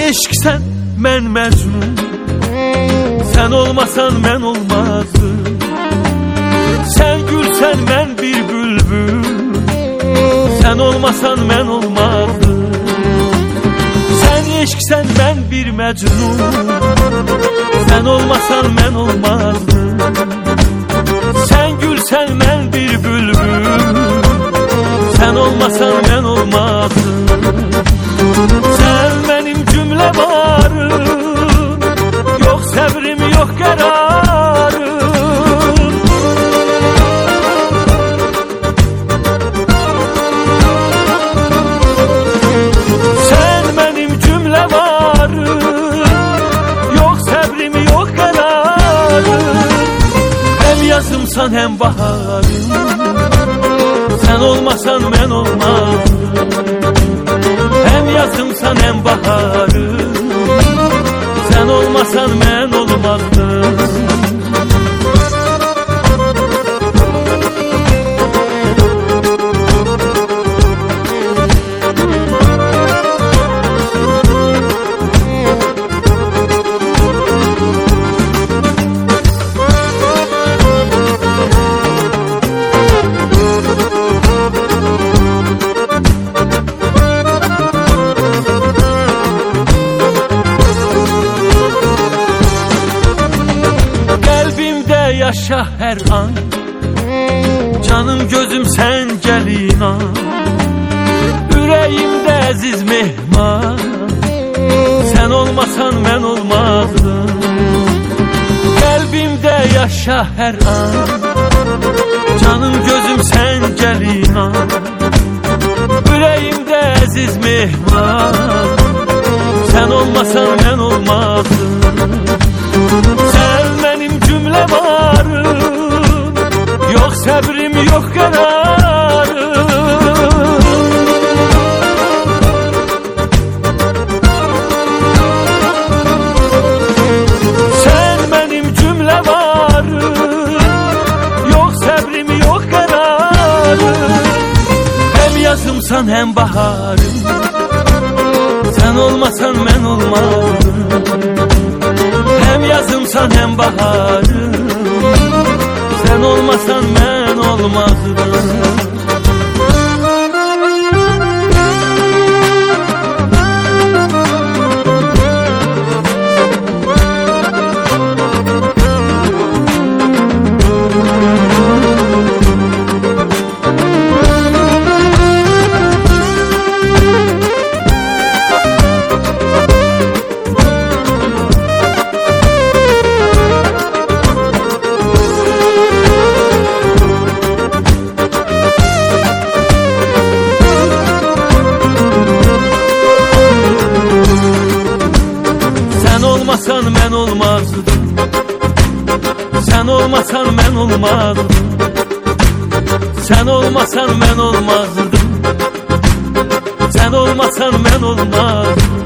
eşksən mən məcnun, sən olmasan mən olmazdım. Sən gülsən mən bir bülbül, sən olmasan mən olmazdım. Sən eşksən mən bir məcnun, sən olmasan mən olmazdım. Sən gülsən mən bir bülbül, sən olmasan mən olmazdım. Sən mənim cümlə varım, yox səbrim, yox qərarım. Sən mənim cümlə varım, yox səbrim, yox qərarım. Həm yazımsan, həm baharım, sən olmasan mən olmazdım. Hem yazımsan hem baharım, sen olmasan mən olmazdım. Yaşa her an, canım gözüm sen gel inan. Yüreğimde aziz mehman, sen olmasan ben olmazdım. Kalbimde yaşa her an, canım gözüm sen gel inan. Yüreğimde aziz mehman, sen olmasan ben olmazdım. Sen benim cümle varım, yok səbrim, yok qərarım. Sen benim cümle varım, yok səbrim, yok qərarım. Hem yazımsan hem baharım, sen olmasan mən olmazdım. Hem yazımsan hem baharım, sen olmasan mən olmazdım. Sen olmasan mən olmazdım, sen olmasan mən olmazdım. Sen olmasan mən olmazdım, sen olmasan mən olmazdım.